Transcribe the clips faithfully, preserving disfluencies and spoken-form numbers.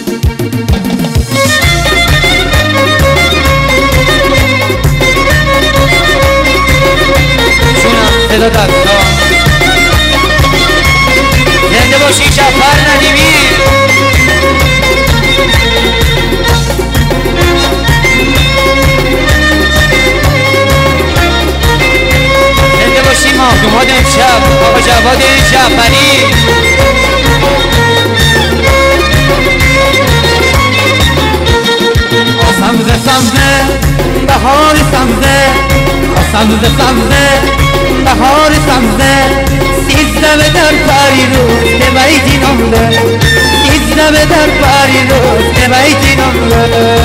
صدا دستا زنده باشی جعفر ندیمی. زنده باشی مهدومات امشب آقا جواد جعفری. سبزه سبزه بهار سبزه، سبزه سبزه بهار سبزه، سیزده به در پری روز که بیتی نمده، سیزده به در پری روز که بیتی نمده.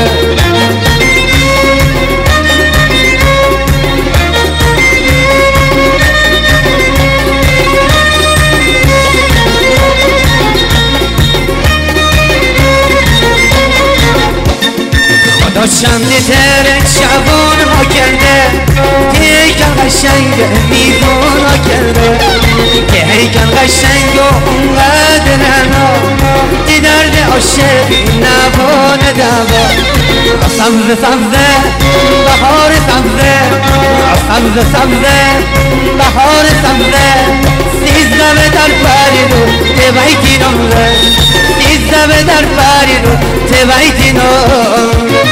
خدا شمده تر شبان ها کرده که هیکل قشنگ میزون ها کرده، که هیکل قشنگ و اونقدر رنا که درد عاشقی نبانه دوا. سبزه سبزه بهار سبزه، سبزه سبزه بهار سبزه، سیزده به در پری رو که بیتی نمره، سیزده به در پری رو که بیتی نمره.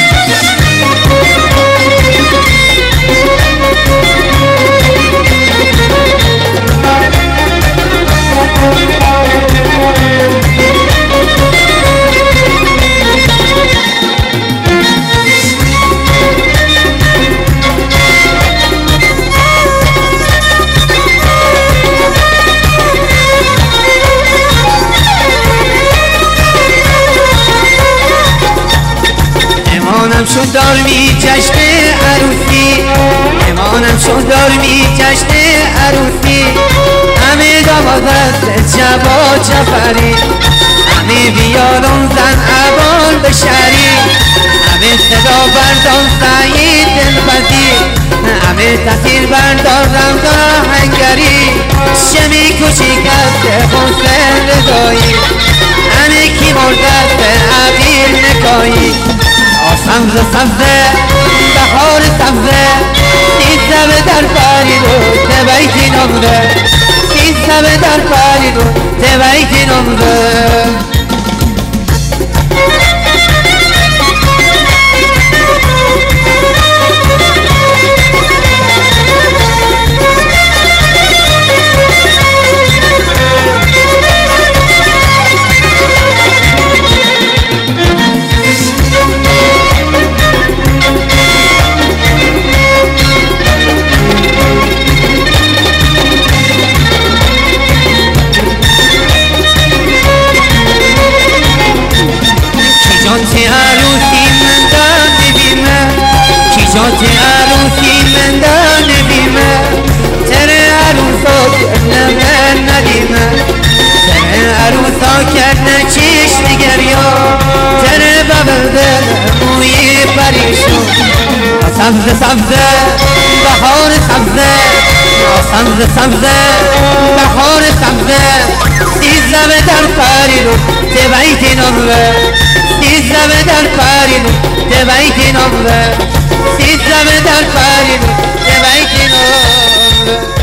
امانم شد دارمی جشن عروسی، امانم شد دارمی جشن عروسی، همه دامادت جواد جعفری، همه بیارون زن عبال بشری، همه صدا بردان سعید دلبزی، همه تاثیر بردار رمضان هنگری، شمی کوچیک است حسین رضایی، همه کی مردست عبیل نکایی. سبزه سبزه بهار سبزه، سیزده به در پری رو که بیتی نمره، سیزده به در پری رو که بیتی نمره. کی عروسی من دان بیمه، کی جات عروسی من دان بیمه، تر عروسا کرنه ندیمه، تر عروسا کرنه چیش نگریا، تر ببر دل موی پریشون. سبزه سبزه بهار سبزه، سبزه سبزه بهار سبزه، سیزده به در پری رو که بیتی نمره، سیزده به در پری رو که بیتی نمره، سیزده به در پری رو که بیتی نمره.